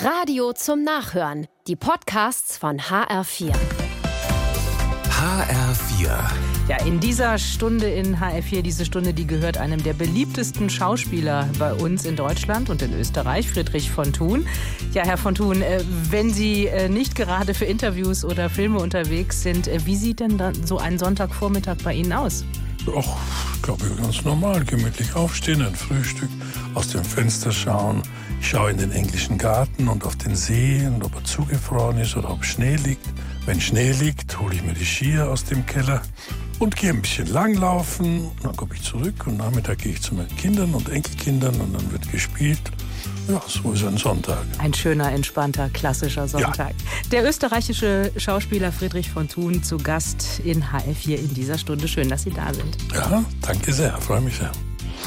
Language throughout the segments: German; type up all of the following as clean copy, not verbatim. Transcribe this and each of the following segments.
Radio zum Nachhören. Die Podcasts von HR4. HR4. Ja, in dieser Stunde in HR4, diese Stunde, die gehört einem der beliebtesten Schauspieler bei uns in Deutschland und in Österreich, Friedrich von Thun. Ja, Herr von Thun, wenn Sie nicht gerade für Interviews oder Filme unterwegs sind, wie sieht denn dann so ein Sonntagvormittag bei Ihnen aus? Ach, ich glaube, ganz normal, gemütlich aufstehen, ein Frühstück, aus dem Fenster schauen. Ich schaue in den englischen Garten und auf den See und ob er zugefroren ist oder ob Schnee liegt. Wenn Schnee liegt, hole ich mir die Skier aus dem Keller und gehe ein bisschen langlaufen. Dann komme ich zurück und Nachmittag gehe ich zu meinen Kindern und Enkelkindern und dann wird gespielt. Ja, so ist ein Sonntag. Ein schöner, entspannter, klassischer Sonntag. Ja. Der österreichische Schauspieler Friedrich von Thun zu Gast in HR4 in dieser Stunde. Schön, dass Sie da sind. Ja, danke sehr, freue mich sehr.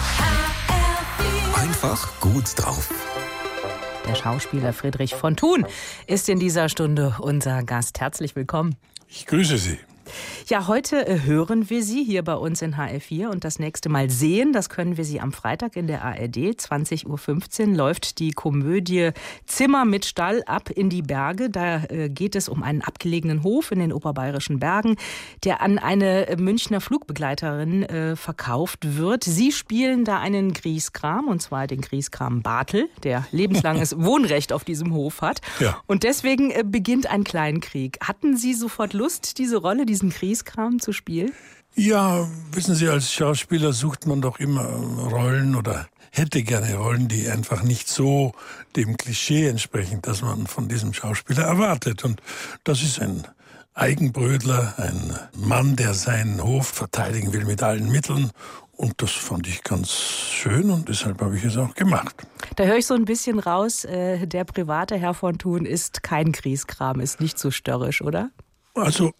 Einfach gut drauf. Der Schauspieler Friedrich von Thun ist in dieser Stunde unser Gast. Herzlich willkommen. Ich grüße Sie. Ja, heute hören wir Sie hier bei uns in HR4 und das nächste Mal sehen, das können wir Sie am Freitag in der ARD. 20.15 Uhr läuft die Komödie Zimmer mit Stall ab in die Berge. Da geht es um einen abgelegenen Hof in den oberbayerischen Bergen, der an eine Münchner Flugbegleiterin verkauft wird. Sie spielen da einen Grieskram, und zwar den Grieskram Bartel, der lebenslanges Wohnrecht auf diesem Hof hat. Ja. Und deswegen beginnt ein Kleinkrieg. Hatten Sie sofort Lust, diese Rolle, diesen Grieskram zu spielen? Ja, wissen Sie, als Schauspieler sucht man doch immer Rollen oder hätte gerne Rollen, die einfach nicht so dem Klischee entsprechen, das man von diesem Schauspieler erwartet. Und das ist ein Eigenbrötler, ein Mann, der seinen Hof verteidigen will mit allen Mitteln. Und das fand ich ganz schön und deshalb habe ich es auch gemacht. Da höre ich so ein bisschen raus, der private Herr von Thun ist kein Grieskram, ist nicht so störrisch, oder? Also,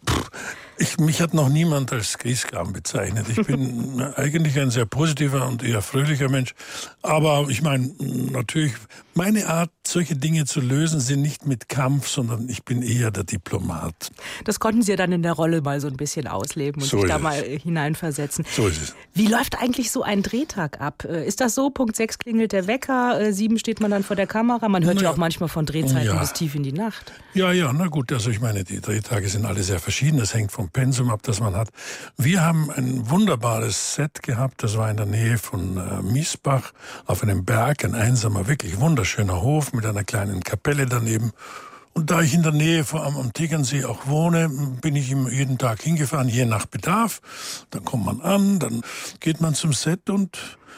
mich hat noch niemand als Grieskram bezeichnet. Ich bin eigentlich ein sehr positiver und eher fröhlicher Mensch. Aber ich meine, natürlich, meine Art, solche Dinge zu lösen, sind nicht mit Kampf, sondern ich bin eher der Diplomat. Das konnten Sie ja dann in der Rolle mal so ein bisschen ausleben und so sich da mal hineinversetzen. So ist es. Wie läuft eigentlich so ein Drehtag ab? Ist das so, Punkt 6 klingelt der Wecker, 7 steht man dann vor der Kamera? Man hört ja auch manchmal von Drehzeiten bis tief in die Nacht. Ja, na gut, also ich meine, die Drehtage sind alle sehr verschieden. Das hängt vom Pensum ab, das man hat. Wir haben ein wunderbares Set gehabt. Das war in der Nähe von Miesbach auf einem Berg, ein einsamer, wirklich wunderschöner Hof mit einer kleinen Kapelle daneben. Und da ich in der Nähe am Tegernsee auch wohne, bin ich jeden Tag hingefahren, je nach Bedarf. Dann kommt man an, dann geht man zum Set und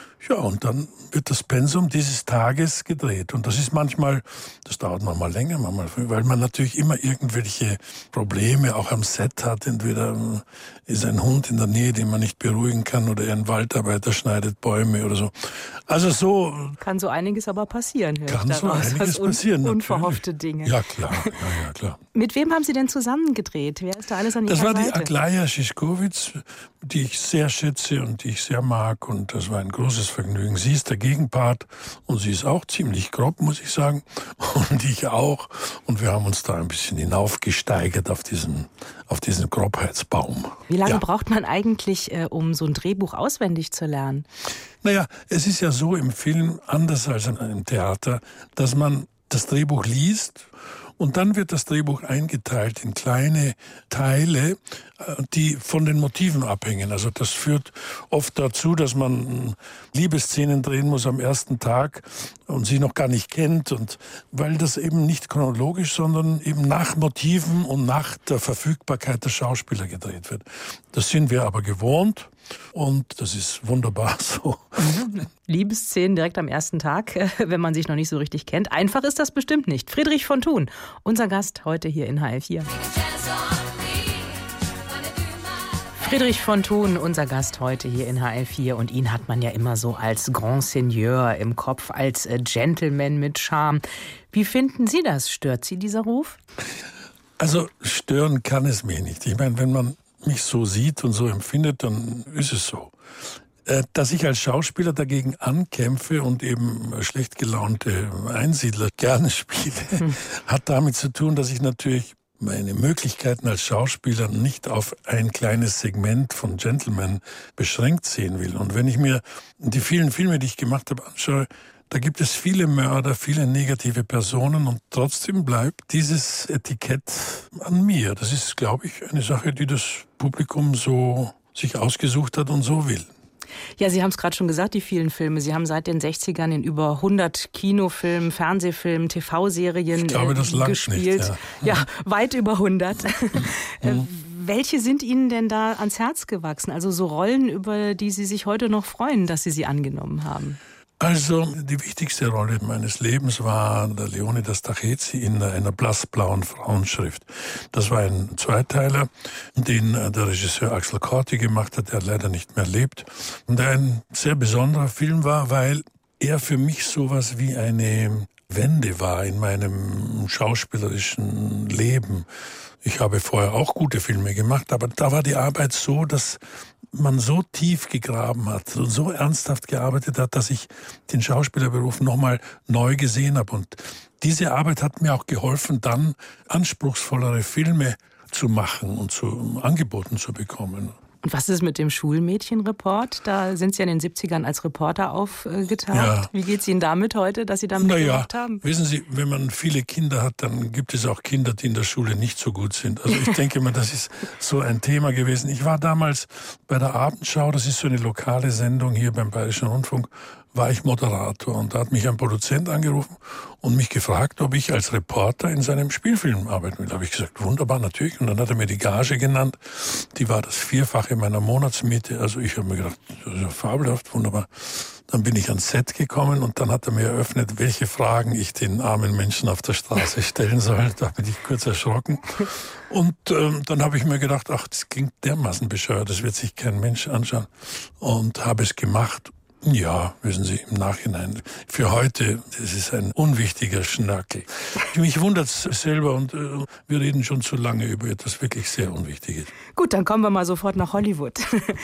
dann wird das Pensum dieses Tages gedreht. Und das ist das dauert manchmal länger, manchmal früher, weil man natürlich immer irgendwelche Probleme auch am Set hat. Entweder ist ein Hund in der Nähe, den man nicht beruhigen kann, oder ein Waldarbeiter schneidet Bäume oder so. Also so... Kann so einiges aber passieren, höre ich daraus. Kann so einiges passieren, unverhoffte Dinge. Ja, klar. Ja, klar. Mit wem haben Sie denn zusammen gedreht? Wer ist da alles an Ihrer Seite? Das war die Aglaja Schischkowitz, die ich sehr schätze und die ich sehr mag. Und das war ein großes Vergnügen. Sie ist der Gegenpart und sie ist auch ziemlich grob, muss ich sagen. Und ich auch. Und wir haben uns da ein bisschen hinaufgesteigert auf diesen Grobheitsbaum. Wie lange braucht man eigentlich, um so ein Drehbuch auswendig zu lernen? Naja, es ist ja so im Film, anders als in einem Theater, dass man das Drehbuch liest und dann wird das Drehbuch eingeteilt in kleine Teile, die von den Motiven abhängen. Also das führt oft dazu, dass man Liebesszenen drehen muss am ersten Tag und sie noch gar nicht kennt. Und weil das eben nicht chronologisch, sondern eben nach Motiven und nach der Verfügbarkeit der Schauspieler gedreht wird. Das sind wir aber gewohnt. Und das ist wunderbar so. Liebesszenen direkt am ersten Tag, wenn man sich noch nicht so richtig kennt. Einfach ist das bestimmt nicht. Friedrich von Thun, unser Gast heute hier in HR4. Friedrich von Thun, unser Gast heute hier in HR4. Und ihn hat man ja immer so als Grand Seigneur im Kopf, als Gentleman mit Charme. Wie finden Sie das? Stört Sie dieser Ruf? Also stören kann es mich nicht. Ich meine, wenn man mich so sieht und so empfindet, dann ist es so. Dass ich als Schauspieler dagegen ankämpfe und eben schlecht gelaunte Einsiedler gerne spiele, hat damit zu tun, dass ich natürlich meine Möglichkeiten als Schauspieler nicht auf ein kleines Segment von Gentlemen beschränkt sehen will. Und wenn ich mir die vielen Filme, die ich gemacht habe, anschaue, Da gibt es viele Mörder, viele negative Personen und trotzdem bleibt dieses Etikett an mir. Das ist, glaube ich, eine Sache, die das Publikum so sich ausgesucht hat und so will. Ja, Sie haben es gerade schon gesagt, die vielen Filme. Sie haben seit den 60ern in über 100 Kinofilmen, Fernsehfilmen, TV-Serien gespielt. Nicht, ja, weit über 100. Welche sind Ihnen denn da ans Herz gewachsen? Also so Rollen, über die Sie sich heute noch freuen, dass Sie angenommen haben? Also die wichtigste Rolle meines Lebens war der Leonidas Tachezi in einer blassblauen Frauenschrift. Das war ein Zweiteiler, den der Regisseur Axel Corti gemacht hat, der leider nicht mehr lebt. Und der ein sehr besonderer Film war, weil er für mich sowas wie eine Wende war in meinem schauspielerischen Leben. Ich habe vorher auch gute Filme gemacht, aber da war die Arbeit so, dass man so tief gegraben hat und so ernsthaft gearbeitet hat, dass ich den Schauspielerberuf nochmal neu gesehen habe. Und diese Arbeit hat mir auch geholfen, dann anspruchsvollere Filme zu machen und angeboten zu bekommen. Und was ist mit dem Schulmädchenreport? Da sind Sie in den 70ern als Reporter aufgetaucht. Ja. Wie geht es Ihnen damit heute, dass Sie damit gemacht haben? Wissen Sie, wenn man viele Kinder hat, dann gibt es auch Kinder, die in der Schule nicht so gut sind. Also ich denke mal, das ist so ein Thema gewesen. Ich war damals bei der Abendschau, das ist so eine lokale Sendung hier beim Bayerischen Rundfunk, war ich Moderator. Und da hat mich ein Produzent angerufen und mich gefragt, ob ich als Reporter in seinem Spielfilm arbeiten will. Da habe ich gesagt, wunderbar, natürlich. Und dann hat er mir die Gage genannt. Die war das Vierfache meiner Monatsmiete. Also ich habe mir gedacht, das ist ja fabelhaft, wunderbar. Dann bin ich ans Set gekommen und dann hat er mir eröffnet, welche Fragen ich den armen Menschen auf der Straße stellen soll. Da bin ich kurz erschrocken. Und dann habe ich mir gedacht, ach, das klingt dermaßen bescheuert, das wird sich kein Mensch anschauen. Und habe es gemacht. Ja, wissen Sie, im Nachhinein. Für heute, das ist ein unwichtiger Schnörkel. Mich wundert's selber und wir reden schon zu lange über etwas wirklich sehr Unwichtiges. Gut, dann kommen wir mal sofort nach Hollywood.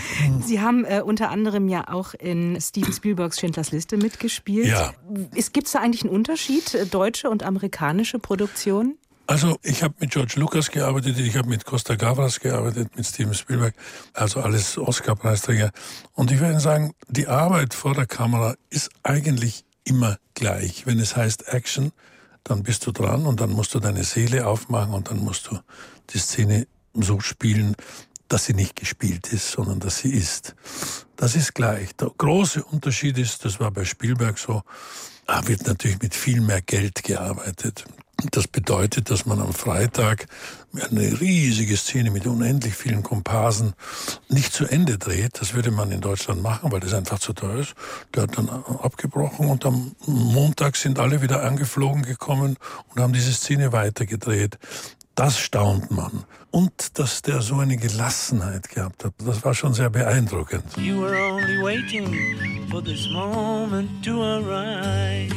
Sie haben unter anderem ja auch in Steven Spielbergs Schindlers Liste mitgespielt. Ja. Gibt's da eigentlich einen Unterschied, deutsche und amerikanische Produktionen? Also ich habe mit George Lucas gearbeitet, ich habe mit Costa Gavras gearbeitet, mit Steven Spielberg, also alles Oscar-Preisträger. Und ich würde sagen, die Arbeit vor der Kamera ist eigentlich immer gleich. Wenn es heißt Action, dann bist du dran und dann musst du deine Seele aufmachen und dann musst du die Szene so spielen, dass sie nicht gespielt ist, sondern dass sie ist. Das ist gleich. Der große Unterschied ist, das war bei Spielberg so, wird natürlich mit viel mehr Geld gearbeitet. Das bedeutet, dass man am Freitag eine riesige Szene mit unendlich vielen Komparsen nicht zu Ende dreht. Das würde man in Deutschland machen, weil das einfach zu teuer ist. Der hat dann abgebrochen und am Montag sind alle wieder angeflogen gekommen und haben diese Szene weitergedreht. Das staunt man. Und dass der so eine Gelassenheit gehabt hat, das war schon sehr beeindruckend. You were only waiting for this moment to arrive.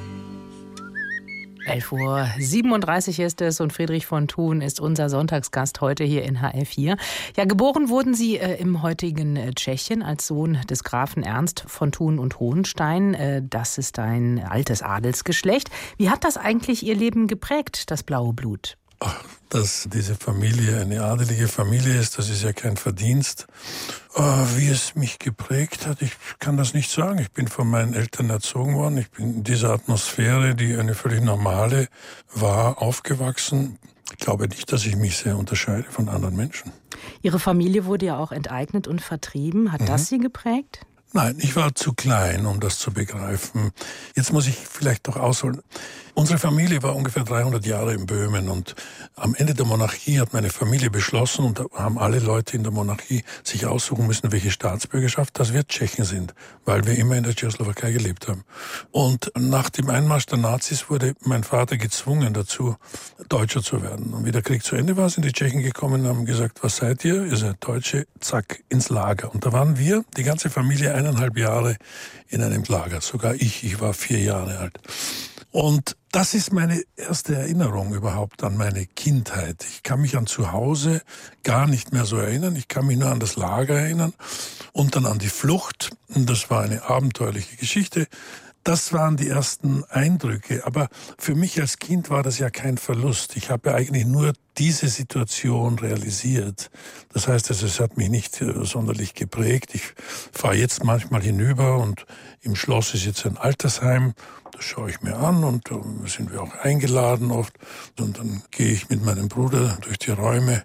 11:37 Uhr ist es und Friedrich von Thun ist unser Sonntagsgast heute hier in HR4. Ja, geboren wurden Sie im heutigen Tschechien als Sohn des Grafen Ernst von Thun und Hohenstein. Das ist ein altes Adelsgeschlecht. Wie hat das eigentlich Ihr Leben geprägt, das blaue Blut? Ach, dass diese Familie eine adelige Familie ist, das ist ja kein Verdienst. Wie es mich geprägt hat, ich kann das nicht sagen. Ich bin von meinen Eltern erzogen worden. Ich bin in dieser Atmosphäre, die eine völlig normale war, aufgewachsen. Ich glaube nicht, dass ich mich sehr unterscheide von anderen Menschen. Ihre Familie wurde ja auch enteignet und vertrieben. Hat das Sie geprägt? Nein, ich war zu klein, um das zu begreifen. Jetzt muss ich vielleicht doch ausholen. Unsere Familie war ungefähr 300 Jahre in Böhmen und am Ende der Monarchie hat meine Familie beschlossen und da haben alle Leute in der Monarchie sich aussuchen müssen, welche Staatsbürgerschaft, dass wir Tschechen sind, weil wir immer in der Tschechoslowakei gelebt haben. Und nach dem Einmarsch der Nazis wurde mein Vater gezwungen dazu, Deutscher zu werden. Und wie der Krieg zu Ende war, sind die Tschechen gekommen und haben gesagt, was seid ihr? Ihr seid Deutsche, zack, ins Lager. Und da waren wir, die ganze Familie, 1,5 Jahre in einem Lager. Sogar ich war 4 Jahre alt. Und das ist meine erste Erinnerung überhaupt an meine Kindheit. Ich kann mich an zu Hause gar nicht mehr so erinnern. Ich kann mich nur an das Lager erinnern und dann an die Flucht. Das war eine abenteuerliche Geschichte. Das waren die ersten Eindrücke. Aber für mich als Kind war das ja kein Verlust. Ich habe ja eigentlich nur diese Situation realisiert. Das heißt, es hat mich nicht sonderlich geprägt. Ich fahre jetzt manchmal hinüber und im Schloss ist jetzt ein Altersheim. Das schaue ich mir an und da sind wir auch eingeladen oft. Und dann gehe ich mit meinem Bruder durch die Räume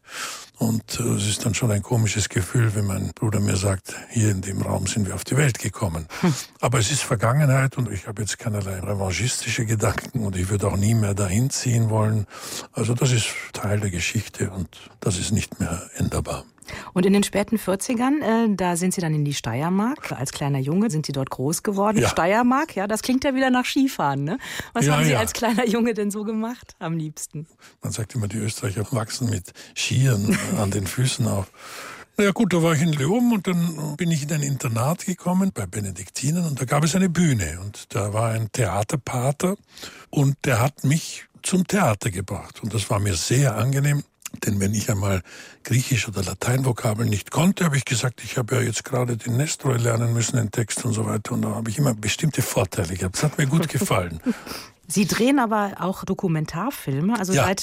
und es ist dann schon ein komisches Gefühl, wenn mein Bruder mir sagt, hier in dem Raum sind wir auf die Welt gekommen. Aber es ist Vergangenheit und ich habe jetzt keinerlei revanchistische Gedanken und ich würde auch nie mehr dahin ziehen wollen. Also das ist Teil der Geschichte und das ist nicht mehr änderbar. Und in den späten 40ern, da sind Sie dann in die Steiermark. Als kleiner Junge sind Sie dort groß geworden. Ja. Steiermark, ja, das klingt ja wieder nach Skifahren, ne? Was haben Sie als kleiner Junge denn so gemacht am liebsten? Man sagt immer, die Österreicher wachsen mit Skiern an den Füßen auf. Na ja gut, da war ich in Leoben und dann bin ich in ein Internat gekommen bei Benediktinern und da gab es eine Bühne und da war ein Theaterpater und der hat mich zum Theater gebracht und das war mir sehr angenehm. Denn wenn ich einmal Griechisch- oder Lateinvokabeln nicht konnte, habe ich gesagt, ich habe ja jetzt gerade den Nestroy lernen müssen, den Text und so weiter. Und da habe ich immer bestimmte Vorteile gehabt. Das hat mir gut gefallen. Sie drehen aber auch Dokumentarfilme, also seit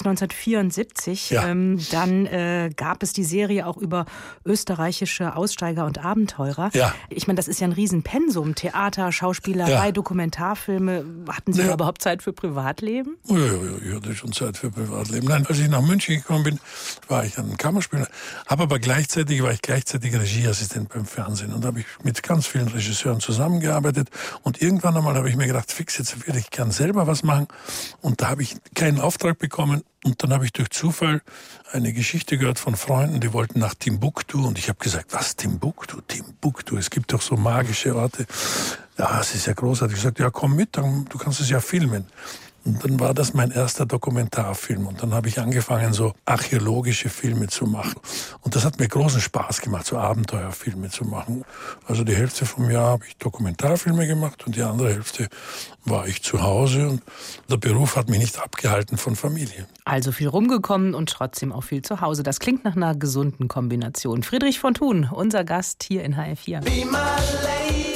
1974. Ja. Dann gab es die Serie auch über österreichische Aussteiger und Abenteurer. Ja. Ich meine, das ist ja ein Riesenpensum. Theater, Schauspielerei, Dokumentarfilme. Hatten Sie überhaupt Zeit für Privatleben? Ja, ich hatte schon Zeit für Privatleben. Nein, als ich nach München gekommen bin, war ich ein Kammerspieler. Aber gleichzeitig war ich Regieassistent beim Fernsehen. Und da habe ich mit ganz vielen Regisseuren zusammengearbeitet. Und irgendwann einmal habe ich mir gedacht, fix, jetzt würde ich gern selber was machen. Und da habe ich keinen Auftrag bekommen. Und dann habe ich durch Zufall eine Geschichte gehört von Freunden, die wollten nach Timbuktu. Und ich habe gesagt, was, Timbuktu? Timbuktu, es gibt doch so magische Orte. Ja, es ist ja großartig. Ich sagte, ja, komm mit, du kannst es ja filmen. Und dann war das mein erster Dokumentarfilm. Und dann habe ich angefangen, so archäologische Filme zu machen. Und das hat mir großen Spaß gemacht, so Abenteuerfilme zu machen. Also die Hälfte vom Jahr habe ich Dokumentarfilme gemacht und die andere Hälfte war ich zu Hause. Und der Beruf hat mich nicht abgehalten von Familie. Also viel rumgekommen und trotzdem auch viel zu Hause. Das klingt nach einer gesunden Kombination. Friedrich von Thun, unser Gast hier in HR4. Be my lady.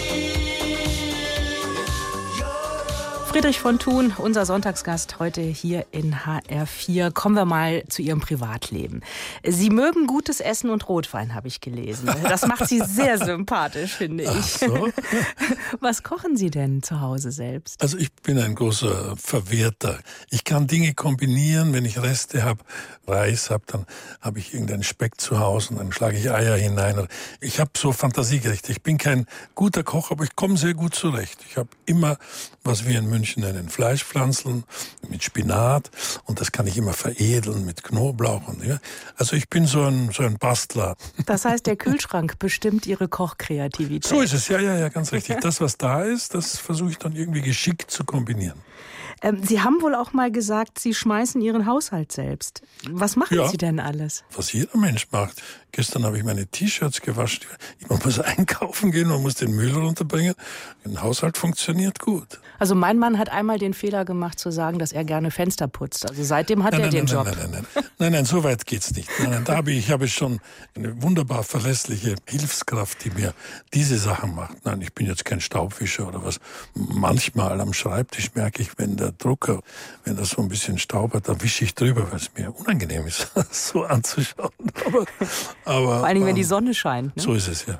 Friedrich von Thun, unser Sonntagsgast heute hier in HR4. Kommen wir mal zu Ihrem Privatleben. Sie mögen gutes Essen und Rotwein, habe ich gelesen. Das macht Sie sehr sympathisch, finde ich. Ach so. Was kochen Sie denn zu Hause selbst? Also ich bin ein großer Verwerter. Ich kann Dinge kombinieren. Wenn ich Reste habe, Reis habe, dann habe ich irgendeinen Speck zu Hause und dann schlage ich Eier hinein. Ich habe so Fantasiegerichte. Ich bin kein guter Koch, aber ich komme sehr gut zurecht. Ich habe immer, was wir in München nennen, Fleischpflanzeln mit Spinat und das kann ich immer veredeln mit Knoblauch. Und, ja. Also ich bin so ein Bastler. Das heißt, der Kühlschrank bestimmt Ihre Kochkreativität. So ist es, ja, ganz richtig. Das, was da ist, das versuche ich dann irgendwie geschickt zu kombinieren. Sie haben wohl auch mal gesagt, Sie schmeißen Ihren Haushalt selbst. Was machen Sie denn alles? Was jeder Mensch macht. Gestern habe ich meine T-Shirts gewaschen. Man muss einkaufen gehen, man muss den Müll runterbringen. Ein Haushalt funktioniert gut. Also mein Mann hat einmal den Fehler gemacht zu sagen, dass er gerne Fenster putzt. Also seitdem hat er den Job. Nein, so weit geht's nicht. Nein, da habe ich schon eine wunderbar verlässliche Hilfskraft, die mir diese Sachen macht. Nein, ich bin jetzt kein Staubwischer oder was. Manchmal am Schreibtisch merke ich, wenn der Drucker, wenn das so ein bisschen Staub hat, dann wische ich drüber, weil es mir unangenehm ist, so anzuschauen. Aber vor allen Dingen, wenn die Sonne scheint. Ne? So ist es, ja.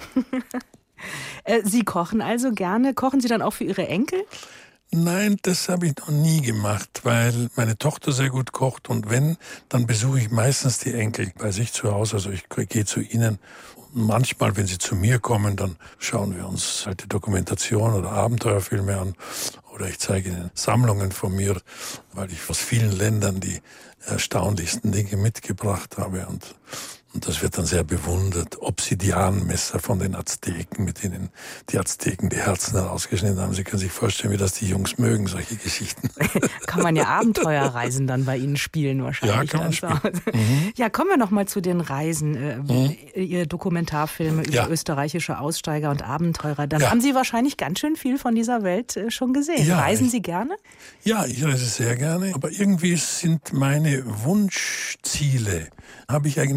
Sie kochen also gerne. Kochen Sie dann auch für Ihre Enkel? Nein, das habe ich noch nie gemacht, weil meine Tochter sehr gut kocht und wenn, dann besuche ich meistens die Enkel bei sich zu Hause. Also ich gehe zu ihnen. Und manchmal, wenn sie zu mir kommen, dann schauen wir uns alte Dokumentation oder Abenteuerfilme an oder ich zeige ihnen Sammlungen von mir, weil ich aus vielen Ländern die erstaunlichsten Dinge mitgebracht habe und das wird dann sehr bewundert. Obsidianmesser von den Azteken, mit denen die Azteken die Herzen herausgeschnitten haben. Sie können sich vorstellen, wie das die Jungs mögen, solche Geschichten. Kann man ja Abenteuerreisen dann bei Ihnen spielen wahrscheinlich. Ja, kann man spielen. Ja, kommen wir noch mal zu den Reisen. Ihr Dokumentarfilme über österreichische Aussteiger und Abenteurer. Dann haben Sie wahrscheinlich ganz schön viel von dieser Welt schon gesehen. Ja, reisen Sie gerne? Ja, ich reise sehr gerne. Aber irgendwie sind meine Wunschziele, habe ich eigentlich alle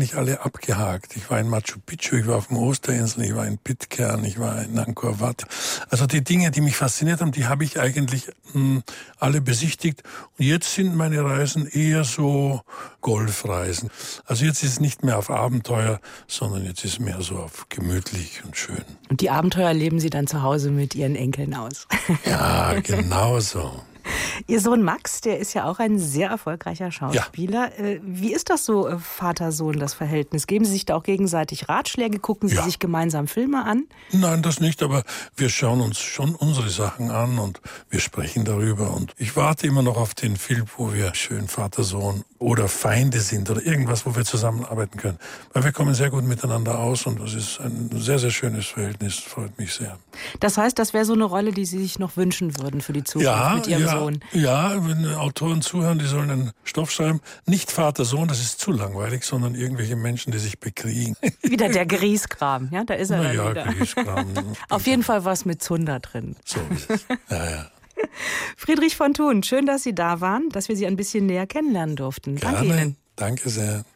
abgehakt. Ich war in Machu Picchu, ich war auf dem Osterinsel, ich war in Pitcairn, ich war in Angkor Wat. Also die Dinge, die mich fasziniert haben, die habe ich eigentlich alle besichtigt. Und jetzt sind meine Reisen eher so Golfreisen. Also jetzt ist es nicht mehr auf Abenteuer, sondern jetzt ist es mehr so auf gemütlich und schön. Und die Abenteuer leben Sie dann zu Hause mit Ihren Enkeln aus? Ja, genau so. Ihr Sohn Max, der ist ja auch ein sehr erfolgreicher Schauspieler. Ja. Wie ist das so, Vater-Sohn, das Verhältnis? Geben Sie sich da auch gegenseitig Ratschläge? Gucken Sie sich gemeinsam Filme an? Nein, das nicht, aber wir schauen uns schon unsere Sachen an und wir sprechen darüber. Und ich warte immer noch auf den Film, wo wir schön Vater-Sohn oder Feinde sind oder irgendwas, wo wir zusammenarbeiten können. Weil wir kommen sehr gut miteinander aus und das ist ein sehr, sehr schönes Verhältnis. Freut mich sehr. Das heißt, das wäre so eine Rolle, die Sie sich noch wünschen würden für die Zukunft mit Ihrem Sohn? Ja, wenn Autoren zuhören, die sollen einen Stoff schreiben. Nicht Vater-Sohn, das ist zu langweilig, sondern irgendwelche Menschen, die sich bekriegen. Wieder der Grieskram, ja, da ist er dann wieder. Grieskram. Auf jeden Fall was mit Zunder drin. So ist es. Ja. Friedrich von Thun, schön, dass Sie da waren, dass wir Sie ein bisschen näher kennenlernen durften. Gerne. Danke Ihnen. Danke sehr.